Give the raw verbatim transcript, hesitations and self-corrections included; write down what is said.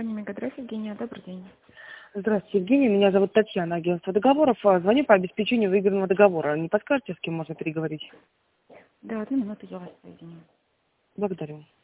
компания Мегадрайв. Евгения, добрый день. Здравствуйте, Евгения. Меня зовут Татьяна, агентство договоров. Звоню по обеспечению выигранного договора. Не подскажете, с кем можно переговорить? Да, одну минуту я вас соединю. Благодарю.